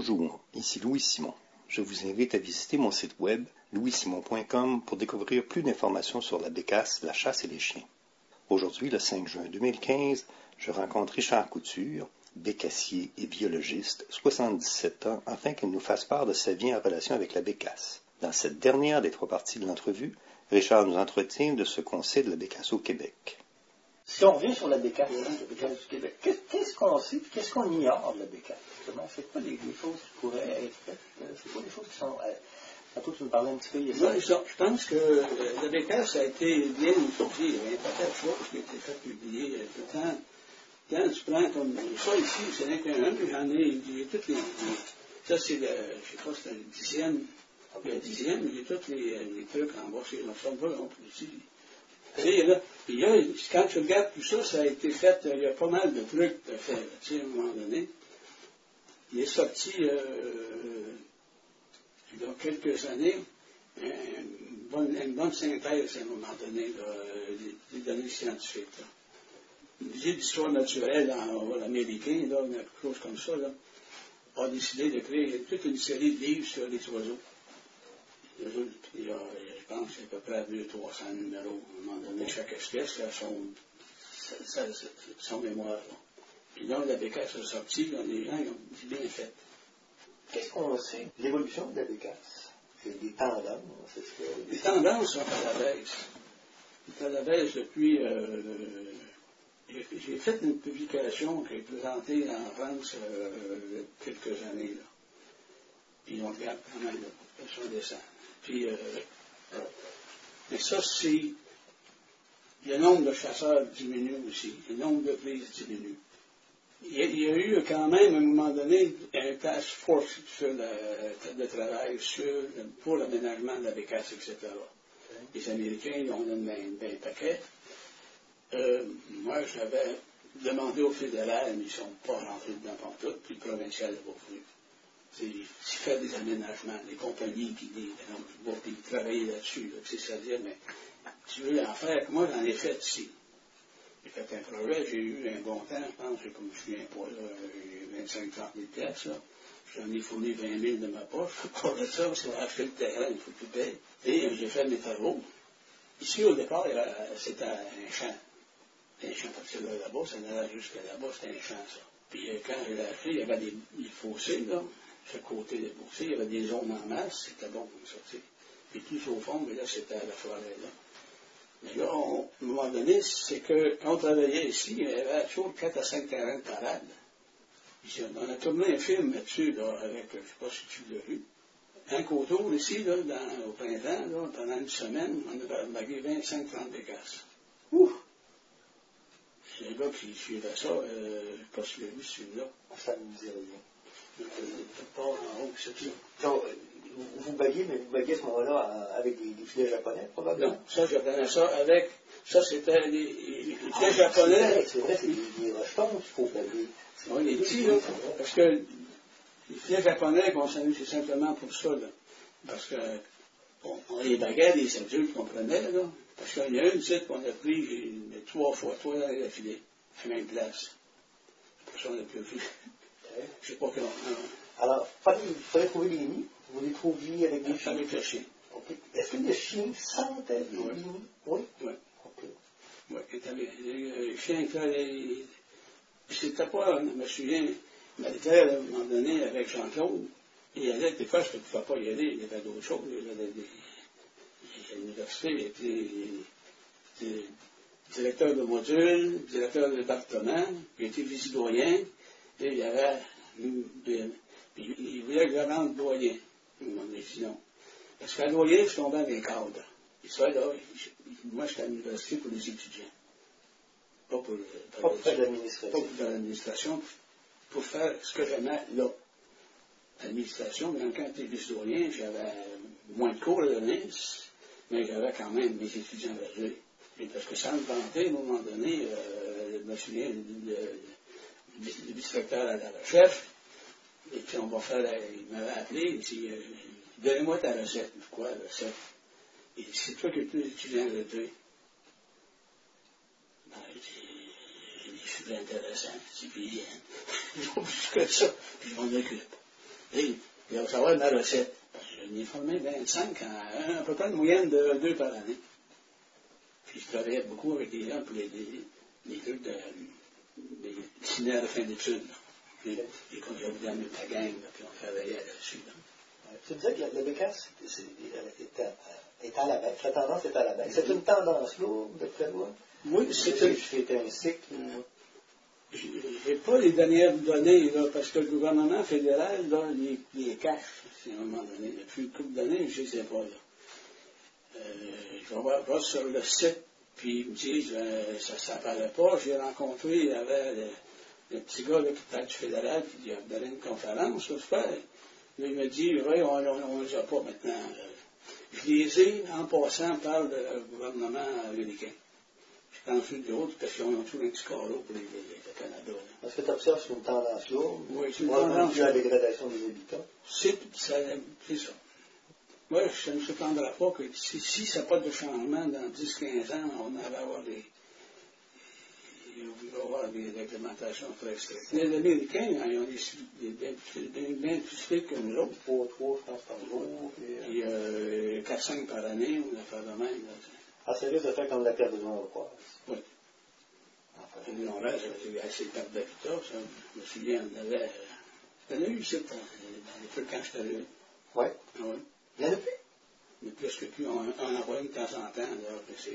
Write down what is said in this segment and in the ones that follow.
Bonjour, ici Louis Simon. Je vous invite à visiter mon site web louissimon.com pour découvrir plus d'informations sur la bécasse, la chasse et les chiens. Aujourd'hui, le 5 juin 2015, je rencontre Richard Couture, bécassier et biologiste, 77 ans, afin qu'il nous fasse part de sa vie en relation avec la bécasse. Dans cette dernière des 3 parties de l'entrevue, Richard nous entretient de ce qu'on sait de la bécasse au Québec. Si on revient sur la bécasse du Québec, qu'est-ce qu'on sait et qu'est-ce qu'on ignore de la bécasse? C'est quoi les choses qui pourraient être faites? C'est quoi les choses qui sont... Tantôt, tu me parlais un petit peu. Oui, je pense que la bécasse a été bien étudiée. Il y a un paquet de choses qui ont été faites publier. Quand tu prends comme ça ici, ce n'est qu'un, mais j'en ai toutes les... Ça, c'est le... Je sais pas, c'est un dixième. Le dixième, j'ai tous les trucs en bas. C'est là, ça, on peut ici. Et là, puis là, quand tu regardes tout ça, ça a été fait, il y a pas mal de trucs de faire, tu sais, à un moment donné. Il est sorti, il y a quelques années, une bonne synthèse, à un moment donné, des données scientifiques. Là. Le musée d'histoire naturelle américain, là, quelque chose comme ça, là, a décidé de créer toute une série de livres sur les oiseaux. Il y a, je pense, à peu près 200-300 numéros. À un moment donné, chaque espèce a son mémoire. Là. Puis là, la bécasse est sortie, là, les gens ont dit bien fait. Qu'est-ce qu'on sait de l'évolution de la bécasse? C'est des tendances, c'est ce que... Les tendances sont à la baisse. C'est à la baisse depuis... j'ai fait une publication qui est présentée en France quelques années. Là. Puis on regarde quand même la population descend. Puis, mais ça, c'est... Le nombre de chasseurs diminue aussi. Le nombre de prises diminue. Il y a eu quand même, à un moment donné, un task force sur le travail pour l'aménagement de la bécasse, etc. Les Américains, ils ont donné un paquet. Moi, j'avais demandé au fédéral, mais ils ne sont pas rentrés dedans pour tout, puis le provincial n'a pas voulu. C'est faire des aménagements, des compagnies qui travailler là-dessus, là, c'est-à-dire, mais tu veux en faire, moi j'en ai fait ici. J'ai fait un projet, j'ai eu un bon temps, je pense, comme je ne me souviens pas, j'ai 25-30 000 piastres, là. J'en ai fourni 20 000 de ma poche, pour ça, parce qu'on a acheté le terrain, il faut tout payer. Et j'ai fait mes travaux. Ici, au départ, c'était un champ. Un champ, parce que là-bas, ça n'allait jusqu'à là-bas, c'était un champ, ça. Puis quand je l'ai acheté, il y avait des fossés, là. Ce côté des fossés, il y avait des zones en masse, c'était bon comme ça, tu sais. Puis tout au fond, mais là, c'était à la forêt, là. Mais là, à un moment donné, c'est que quand on travaillait ici, il y avait toujours 4 à 5 terrains de parade. Puis on a tourné un film là-dessus, là, avec, je ne sais pas si tu l'as vu. Un coteau, ici, là, au printemps, là, pendant une semaine, on a bagué 25-30 bécasses. Ouf! C'est un gars qui suivait ça, je ne sais pas si tu l'as vu, celui-là. Ça ne me dit rien. Tout part en haut, c'est tout. Donc, vous baguiez, mais vous baguiez à ce moment-là avec des filets japonais, probablement? Non, ça, je prenais ça avec... Ça, c'était les filets japonais. C'est vrai, c'est des rejetons qu'il faut baguer. Oui, les petits, là. Parce que les filets japonais, bon, c'est simplement pour ça, là. Parce que on les baguait, les adultes qu'on prenait, là. Parce qu'il y a une site qu'on a pris 3 fois, 3 dans les filets, à la même place. C'est pour ça qu'on a pu le faire. Je sais pas comment. Alors, il fallait trouver des nids. Vous les trouviez avec des chiens? Avec le chien. Okay. Est-ce que les chiens sentaient les nids? Oui. Oui. Okay. Oui, les chiens, c'était pas, je me souviens, Marie-Claire, à un moment donné, avec Jean-Claude, il y allait, des fois, je ne pouvais pas y aller, il y avait d'autres choses. À l'université, il était directeur de module, directeur de département, il était vice-doyen, et il y avait puis il voulait que je rentre doyen. Il m'a dit non. Parce qu'à doyen, je tombais dans les cadres. Et ça, là, moi, j'étais à l'université pour les étudiants. Pas pour faire l'administration. Pas pour faire l'administration, pour faire ce que j'aimais là. L'administration, quand j'étais vice-doyen, j'avais moins de cours à donner, mais j'avais quand même mes étudiants à jouer. Et parce que ça me tentait, à un moment donné, je me souviens, le vice-recteur à la recherche, et puis on va faire, il m'avait appelé, il dit, donnez-moi ta recette. Quoi, la recette? Et c'est toi qui es le plus étudiant de toi. Ben, il dit, je suis intéressant, c'est puis, ils ont plus que ça, puis je m'en occupe. Et il va savoir ma recette. Parce que j'en ai formé 25, à peu près une moyenne de 2 par année. Puis je travaillais beaucoup avec des gens pour les trucs des séminaires de fin d'études. Et quand j'avais amené ma gang, là, puis on travaillait là-dessus. Là. Tu disais que la bécasse est à la baisse. La tendance est à la baisse. C'est une tendance lourde, de près loin. Oui, c'était un cycle. Je n'ai pas les dernières données, là, parce que le gouvernement fédéral là, les cache, à un moment donné. Depuis une couple d'années, je ne sais pas. Là. Je vais voir sur le site, puis ils me disent ça ne s'apparaît pas. J'ai rencontré, il y avait le petit gars là, qui était du fédéral, puis il a donné une conférence, là, faire. Là, il me dit oui, on ne les a pas maintenant. Je les ai en passant par le gouvernement américain. Je pense que c'est d'autres parce qu'ils ont toujours un petit carreau pour le Canada. Là. Est-ce que tu observes une tendance lourde? Oui, c'est une tendance. La dégradation des habitants? C'est ça. Moi, je ne me surprendrai pas que si ça n'a pas de changement dans 10-15 ans, on va avoir des réglementations très strictes. Les Américains, ils ont des bien plus stricts que nous autres. 3, je pense, par jour. Puis 4-5 par année, on a fait de même. Là. Ah, ça risque de faire comme la pierre de Nord-Croise. Oui. Le Nord-Est, j'ai assez de pertes d'habitat, ça. Je me souviens, on avait eu ici, quand j'étais là. Oui. Ah oui. Il y en a plus? Mais plus que plus, on en voit de temps en temps. Là,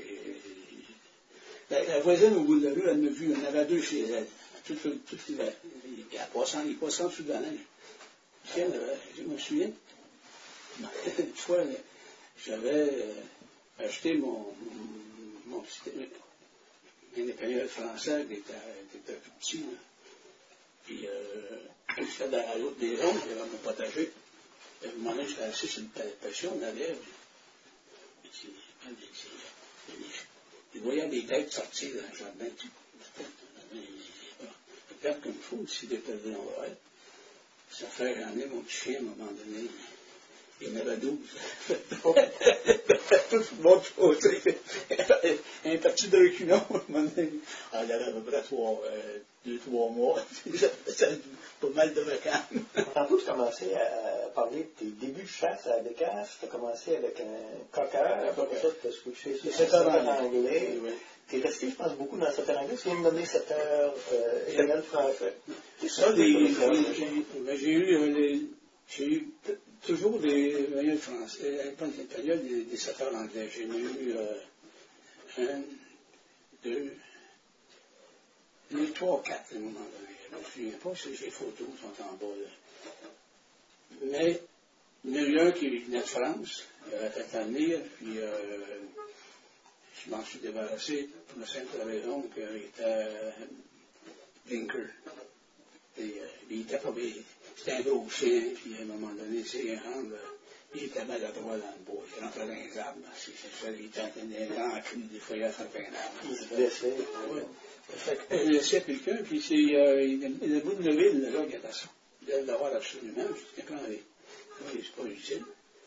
la voisine au bout de la rue, elle m'a vu, il y en avait 2 chez elle. Tout l'hiver. Il passait en dessous de la neige. Je me souviens. Une fois, j'avais acheté mon petit indépendant français qui était tout petit. Là. Puis, j'étais dans la route des rondes, j'avais mon potager. À un moment donné, j'étais assis sur une passion, on avait. Il voyait des têtes sortir dans le jardin. Peut-être comme il faut, si des têtes de l'envers. Ça fait j'en ai mon petit chien à un moment donné. Il y en avait 12. Tout le monde côté. Un petit de reculon, à un moment donné. Ah, il y avait à peu près 2-3 mois. C'est pas mal de vacances. Tantôt, tu commençais à parler de tes débuts de chasse à la bécasse. Tu as commencé avec un coqueur. Après ça, tu as switché sur le setter anglais. Tu es resté, je pense, beaucoup dans le setter anglais. Tu viens de nommer setter espagnol français. Ça, j'ai eu toujours des espagnols français, pas des espagnols, des setters anglais. J'ai eu 1, 2, 3, 4 à un moment donné. Je ne me souviens pas si les photos sont en bas là. Mais il y en a eu un qui venait de France, il avait fait venir, puis je m'en suis débarrassé pour la simple raison qu'il était blinker. Et, il était pas bien. C'était un gros chien, puis à un moment donné, il était maladroit dans le bois. Il rentrait dans les arbres. Il était un grand cri, des fois il a frappé un arbre. Il se blessait. Oui. Il laissait quelqu'un, puis il a bout de lever le gars qui était ça. Il devait l'avoir absolument, je dis quand c'est pas utile.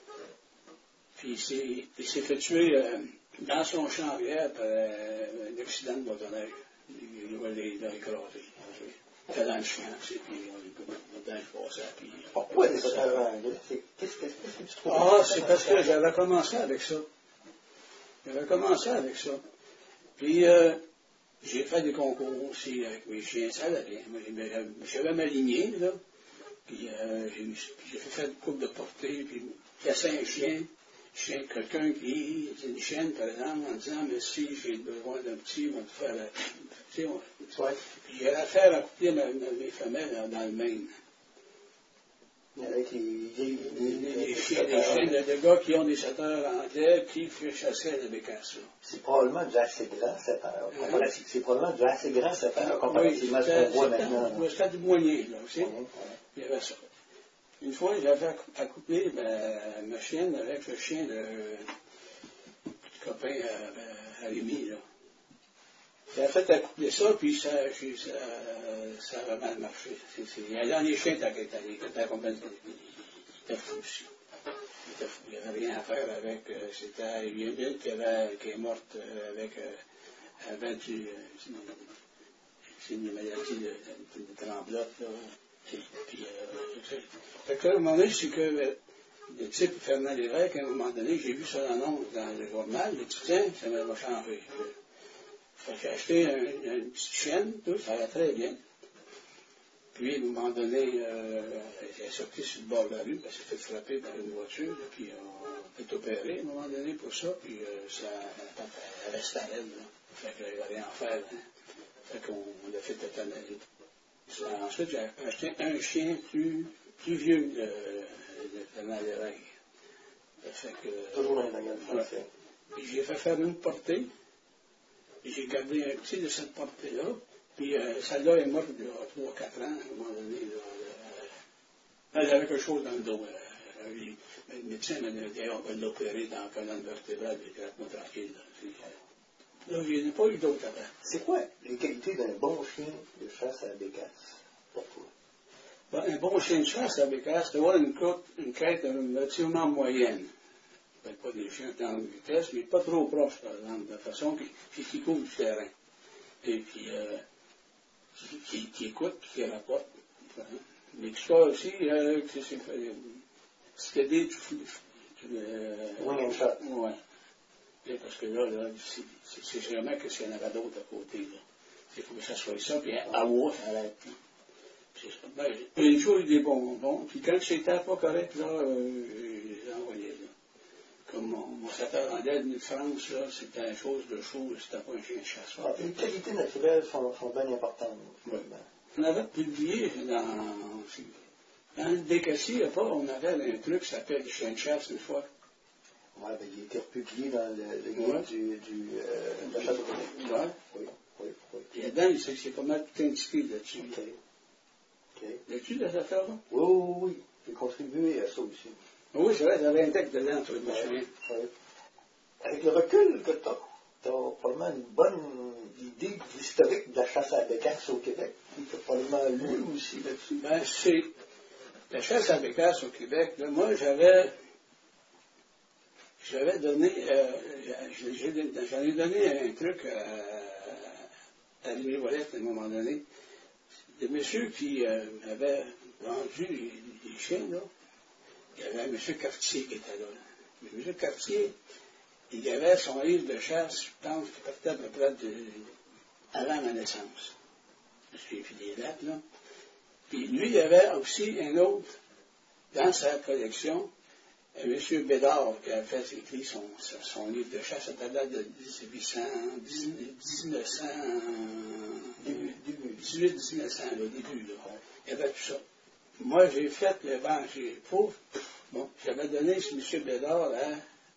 Puis il s'est fait tuer dans son champ arrière par un accident de motoneige. Il l'a écrasé. Il était dans le champ, puis le motoneige passait. Pourquoi les setters anglais? Qu'est-ce que tu trouves? Ah, c'est parce que j'avais commencé avec ça. Puis j'ai fait des concours aussi avec mes chiens, ça allait bien. Moi, j'avais ma lignée, là. Puis j'ai fait une coupe de portée, puis casser un chien. Quelqu'un qui est une chienne, par exemple, en disant, mais si j'ai besoin d'un petit, on va te faire la. Puis j'ai l'affaire à couper mes femelles dans le Maine. Avec les chiens de gars qui ont des setters anglais qui chassaient la bécasse. C'est probablement déjà assez grand setter. C'est probablement déjà assez grand setter comparativement à ce qu'on voit maintenant. C'était du moyen, là aussi. Il y avait ça. Une fois, j'avais accoupé ma chienne avec le chien de copain à Rémi, là. J'avais fait accoupler ça, puis ça a mal marché. Il y a les chiens qui t'accompagnent, il était fou aussi. Il n'y avait rien à faire avec. C'était une ville qui est morte avec une maladie de tremblote, là. Fait que là, à un moment donné, c'est que le type Fernand Lévesque, à un moment donné, j'ai vu ça l'annonce dans le journal, j'ai dit, tiens, ça va changer. Fait que j'ai acheté une petite chienne, tout, ça allait très bien. Puis, à un moment donné, elle est sortie sur le bord de la rue, elle s'est fait frapper par une voiture, là, puis on est opéré à un moment donné pour ça, puis elle restait à l'aide, là. Fait qu'elle n'avait rien à faire, hein. Fait qu'on l'a fait étonner. Ensuite, j'ai acheté un chien plus vieux de Fernand Lévesque. Fait que, toujours dans les manuels français. Puis j'ai fait faire une portée, puis j'ai gardé un petit de cette portée-là, puis celle-là est morte il y a 3-4 ans, à un moment donné. Elle avait quelque chose dans le dos. Le médecin m'a dit, on va l'opérer dans la colonne vertébrale, puis traitement tranquille. Là, je n'ai pas eu d'autre avant. C'est quoi les qualités d'un bon chien de chasse à la bécasse pour toi? Ben, un bon chien de chasse à bécasse, c'est d'avoir une quête relativement moyenne. Pas des chiens en vitesse, mais pas trop proches, par exemple, de façon qui couvre du terrain. Et puis, qui écoute, qui rapporte. Mais qui soit aussi, c'était des Wing and shot. Ouais. Parce que là, c'est jamais que s'il y en avait d'autres à côté. Là. Il faut que ça soit ça, puis à voir, ça arrête. Ben, une fois, il y a des bonbons, puis quand c'était pas correct, là, je les envoyais, là. Comme mon sapeur en d'aide de France, là, c'était une chose de chaud, c'était pas un chien de chasse. Les qualités naturelles sont bien importantes. Oui. On avait publié dans le Bécassier, on avait un truc qui s'appelle chien de chasse une fois. Oui, ben, il a été republié dans le guide de la chasse au Québec. Oui. Et là-dedans, c'est pas mal tout indiqué là-dessus. OK. L'as-tu de cette affaire-là? Oui. J'ai contribué à ça aussi. Oui, c'est vrai, j'avais un texte dedans, toi, je me souviens. Oui. Avec le recul que tu as probablement une bonne idée de l'historique de la chasse à la bécasse au Québec. Tu as probablement lu aussi là-dessus. Ben, c'est la chasse à la bécasse au Québec. Là, moi, j'avais donné, j'en ai donné un truc à Louis Ouellette à un moment donné. Des messieurs qui avaient vendu les chiens, là. Il y avait M. Cartier qui était là. Mais M. Cartier, il avait son livre de chasse, je pense, qui partait à peu près avant ma naissance. J'ai fait des dates, là. Puis lui, il y avait aussi un autre dans sa collection, M. Bédard, qui avait fait écrit son livre de chasse, ça date de 1800-1900, le début, là. Il y avait tout ça. Moi, j'ai fait le bon, j'avais donné ce M. Bédard à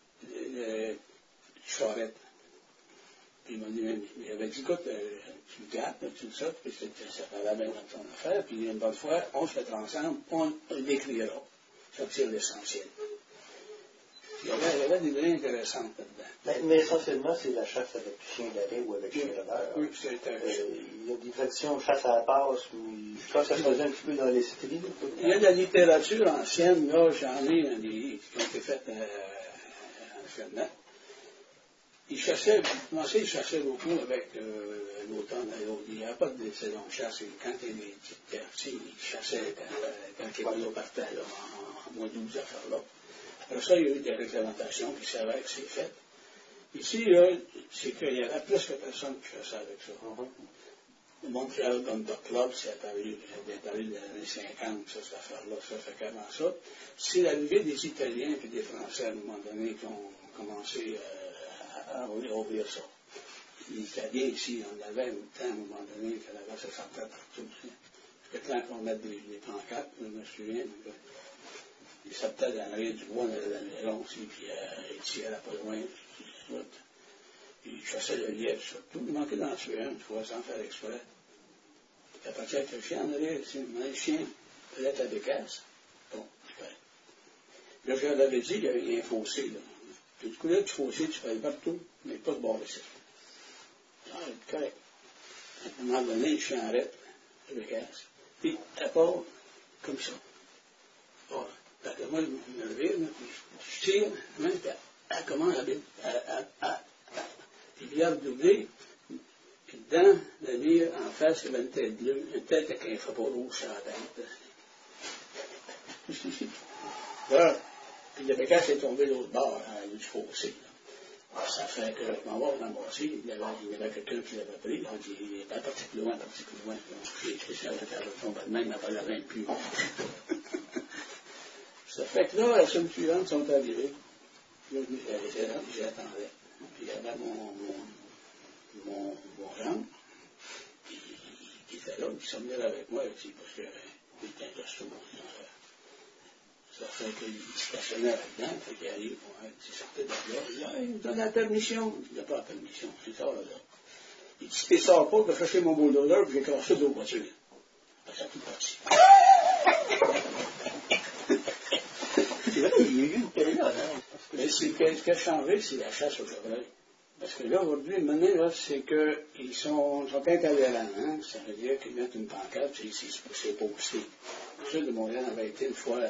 Charette. Puis il m'avait dit, écoute, tu me gardes, tu le sortes, puis ça fallait bien dans ton affaire, puis une bonne fois, on se mettra ensemble, on l'écrira. Ça tire l'essentiel. Il y avait des données intéressantes là-dedans. Mais essentiellement, c'est la chasse avec chien d'arrêt ou avec chien de beurre. Oui, c'est il y a des traditions de chasse à la passe, mais je pense que ça se faisait un petit peu dans les cités. Il y a de la littérature ancienne, là, j'en ai un des qui ont été faites anciennement. Il chassait beaucoup avec l'automne. Il n'y avait pas de saison de chasse. Quand il y a des petites quartiers, il chassait quand les oiseaux partaient là, en mois d'août, affaires-là. Après ça, il y a eu des réglementations qui savaient que c'est fait. Ici, c'est qu'il y avait presque personne qui chassait avec ça. Le Montréal Gun Club, c'est apparu dans les années 50, ça, cette affaire-là, ça fait qu'avant ça. C'est l'arrivée des Italiens et des Français, à un moment donné, qui ont commencé à ouvrir ça. Les Italiens, ici, on avait un temps, à un moment donné, qu'il avait ça sortait partout. Parce que quand on met des pancartes, je me souviens, ils sortaient dans la rue du bois, dans la maison aussi, puis ils tiraient pas loin, puis ils chassaient le lièvre surtout. Il manquait d'en tuer un, une fois, sans faire exprès. Puis à partir avec le chien, on allait, le chien faisait la bécasse. Bon, super. Là, je leur avais dit, il y avait un fossé, là. Puis du coup, là, du fossé, tu fais partout, mais pas de bord ici. Ah, c'est correct. À un moment donné, le chien arrête, la bécasse. Puis, elle part comme ça. Bon, moi, je me lève, je tire, puis elle commence à puis il regarde doubler, puis Puis dans le mur, en face, il y avait une tête bleue, une tête avec un chapeau rouge sur la tête. Là, puis le bécasse est tombé de l'autre bord, à du fossé. Là. Ça fait que, je m'en vais ramasser, il y avait quelqu'un qui l'avait pris, on dit, il est pas parti plus loin, parti plus loin. J'ai écrit sur la terre, je tombe de même, il n'a pas la plus. Ça fait que là, la semaine suivante, ils sont arrivés. Là, j'attendais. Puis il y avait mon gendre, qui était là, qui s'en venait avec moi aussi, parce qu'il était un costaud. Ça fait qu'il stationnait là-dedans, fait qu'il arrive, il sortait de là, il dit, il me donne la permission. Il n'a pas la permission, c'est ça, là. Il dit, si tu ne sors pas, je vais chercher mon boulodeur, puis j'ai cassé deux voitures. Ça a tout parti. C'est vrai, il y a eu une période, hein. Mais ce qui a changé, c'est la chasse au chevreuil. Parce que là, aujourd'hui, maintenant, là, c'est qu'ils sont intolérants, hein. Ça veut dire qu'ils mettent une pancarte, c'est pas aussi. Le sud de Montréal avait été une fois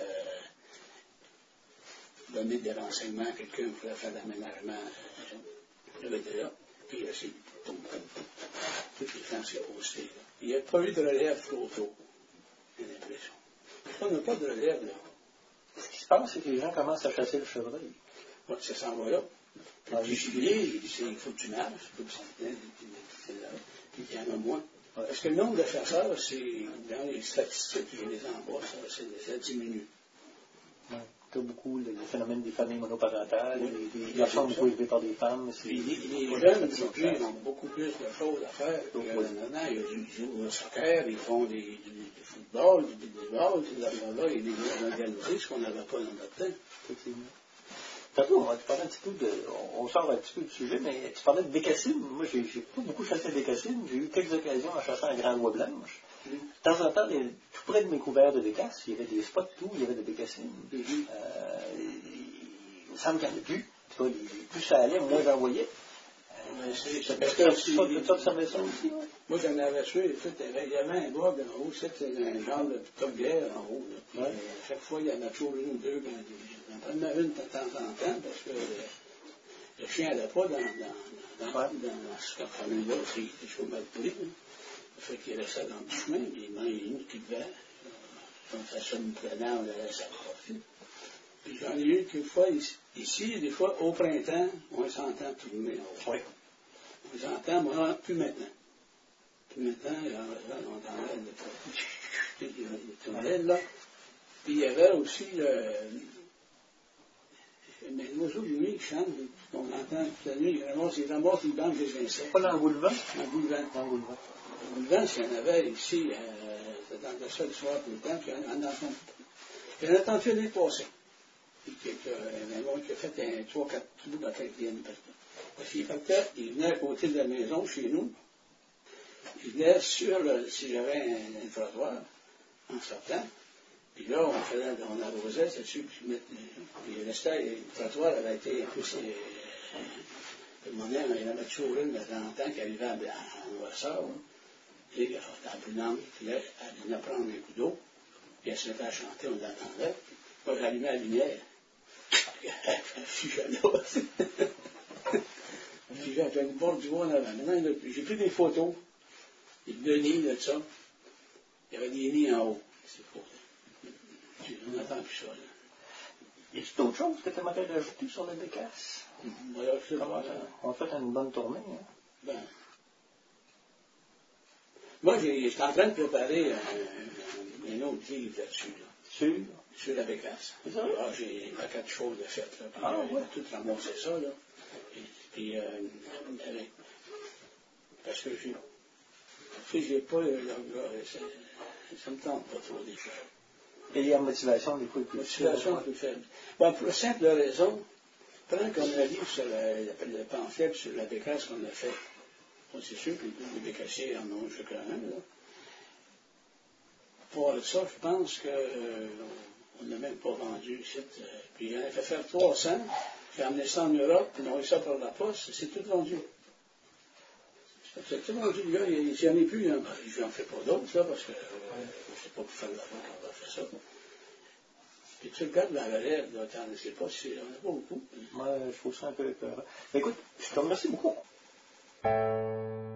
donner des renseignements à quelqu'un qui voulait faire l'aménagement. Il était là, puis il a essayé de tomber. Toutes les gens s'est posté, là. Il n'y a pas eu de relève trop tôt. J'ai l'impression. On n'a pas de relève, là. Ce qui se passe, c'est que les gens commencent à chasser le chevreuil. Oui, ça s'en va là. Puis juillet, il faut que tu marches, il faut que tu t'en puis il y en a moins. Parce que le nombre de chasseurs, c'est dans les statistiques, je les envoie, ça diminue. Ouais. Tu as beaucoup le phénomène des familles monoparentales, des garçons beaucoup élevés par des femmes. Puis les jeunes, aujourd'hui, ils ont beaucoup plus de choses à faire. Maintenant, ils jouent au soccer, ils font du football, du baseball, ces affaires-là, et des gens organisés, ce qu'on n'avait pas dans notre temps. Effectivement. Tantôt, tu parlais un petit peu on sort un petit peu du sujet, mais tu parlais de bécassine. Moi, j'ai pas beaucoup chassé de bécassine. J'ai eu quelques occasions à chasser en grande oie blanche. De temps en temps, tout près de mes couverts de bécasse, il y avait des spots où il y avait des bécassines. Il me semble qu'il n'y en a plus. En tout cas, plus ça allait, moins j'en voyais. Parce que ça met ça aussi, ouais. Moi, j'en avais tué. Il y avait un gars en haut, c'était un genre de top guerre en haut. Puis, à chaque fois, il y en a toujours une ou deux. J'en prenais une de temps en temps parce que le chien n'allait pas dans cette famille-là. Il était chaud mal pris. Ça fait qu'il restait dans le chemin. Il y en a une qui devait. On fait ça une prenant, on la laisse approcher. Puis j'en ai eu quelques fois ici, des fois au printemps, on s'entend tourner. Oui. On s'entend, moi, plus maintenant. Puis maintenant, on entendait le tunnel, là. Puis il y avait aussi l'oiseau de nuit qui chante, qu'on entend toute la nuit, il ramasse une bande des insectes. Pas l'engoulevent? L'engoulevent, s'il y en avait ici, dans le seul soir tout le temps, puis il y en a entendu l'année passée. Puis un qui a fait un 3-4 trous dans la quatrième. Parce qu'il venait à côté de la maison, chez nous. Il venait si j'avais un trottoir, en sortant. Puis là, on arrosait, c'est sûr, puis il restait, le trottoir avait été un peu, le moment, il y en avait toujours une de temps en temps qui arrivait en noirceur. Et elle était brûlante, puis là, elle venait prendre un coup d'eau, puis elle se mettait à chanter, on l'attendait. Moi, j'allumais la lumière. Elle figeait là. J'avais une porte du bois en avant. Maintenant, j'ai pris des photos. De nids, de ça. Il y avait des nids en haut. C'est faux. On n'entend plus ça, là. Y a-t-il d'autres choses que tu aimerais rajouter sur la bécasse? On a fait une bonne tournée, hein? Ben. Moi, j'étais en train de préparer un autre livre là-dessus, là. Sur la bécasse. C'est ça? Ah, j'ai pas quatre choses de faites, là. Puis, tout ramassé ça, là. Puis, parce que j'ai pas, ça me tente pas trop des fois. Et il y a une motivation des fois plus faible. Bon, pour la simple raison, pendant qu'on a lu sur le pamphlet sur la bécasse qu'on a fait, bon, c'est sûr que les bécassiers en ont chacun un, là. Pour ça, je pense qu'on n'a même pas vendu ici. Puis on a fait faire 300, j'ai amené ça en Europe, puis on a envoyé ça par la poste, c'est tout vendu. C'est tout vendu, le gars, il n'y en a plus, hein. Je n'en fais pas d'autres, là, parce que je ne sais pas pour faire de l'argent qu'on va faire ça. Puis tu regardes la relève, là, tu n'en sais pas si on n'a pas beaucoup. Moi, je trouve ça un peu épeurant. Écoute, je te remercie beaucoup.